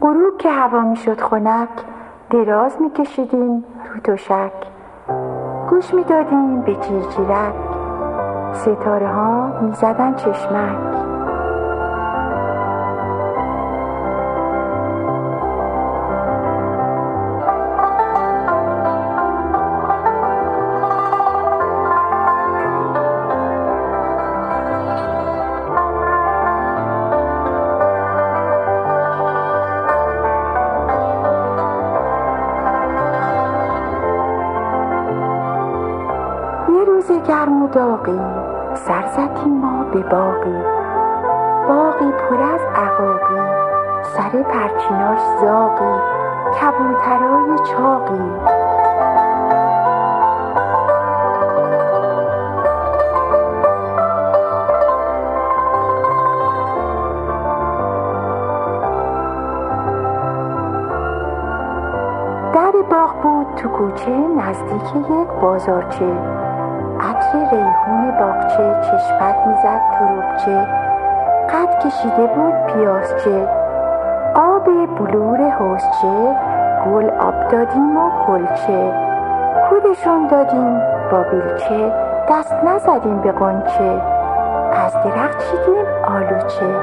غروب که هوا میشد خنک، دراز میکشیدیم رو تشک، گوش میدادیم به جیرجیرک، ستاره ها میزدن چشمک. یه روز گرم و داغی سر زدیم ما به باغی، باغی پر از عقاقی، سر پرچیناش زاغی، کبوترای چاقی. در باغ بود تو کوچه نزدیک یک بازارچه، عطر ریحون باغچه چشمک میزد تربچه، قد کشیده بود پیازچه، آب بلور حوضچه، گل آب دادیم و گلچه، کودشون دادیم با بیلچه، دست نزدیم به غنچه، از درخت چیدیم آلوچه.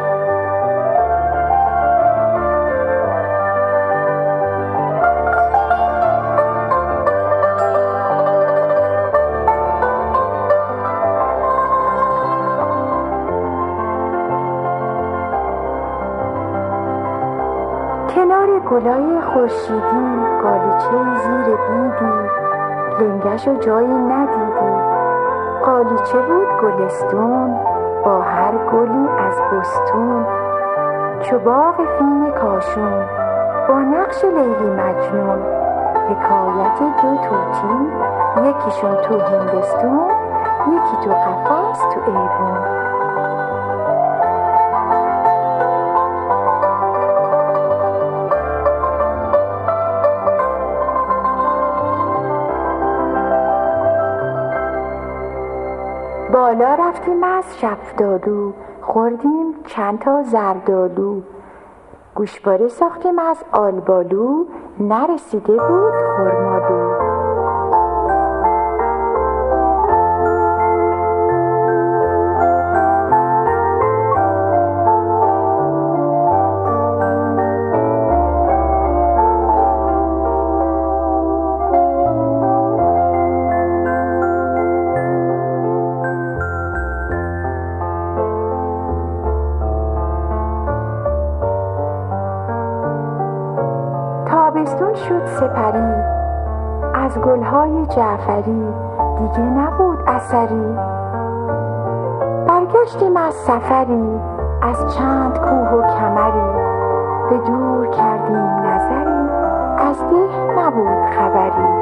کنار گلای خورشیدی، قالیچه زیر بیدی، لنگش و جایی ندیدی. قالیچه بود گلستون، با هر گلی از بستون، چو باغ فین کاشون، با نقش لیلی مجنون. حکایت دو طوطی، یکیشون تو هندستون، یکی تو قفس تو ایوون. بالا رفتیم از شفتالو، خوردیم چند تا زردالو، گوشواره ساختیم از آلبالو، نرسیده بود خرمالو. تابستون شد سپری از گلهای جعفری، دیگه نبود اثری. برگشتیم از سفری از چند کوه و کمری، به دور کردیم نظری از ده نبود خبری.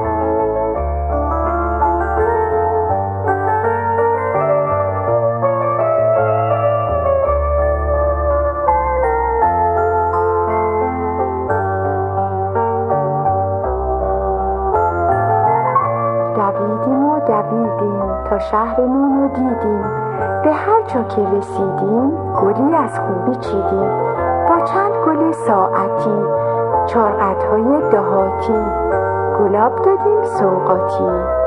دویدیم تا شهرمون رو دیدیم، به هر جا که رسیدیم گلی از خوبی چیدیم. با چند گل ساعتی، چارقدهای دهاتی، گلاب دادیم سوغاتی.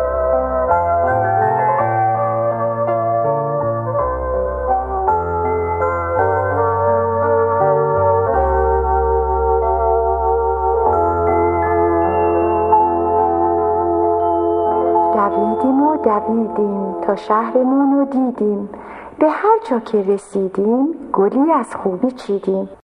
دویدیم تا شهرمون رو دیدیم، به هر جا که رسیدیم گلی از خوبی چیدیم.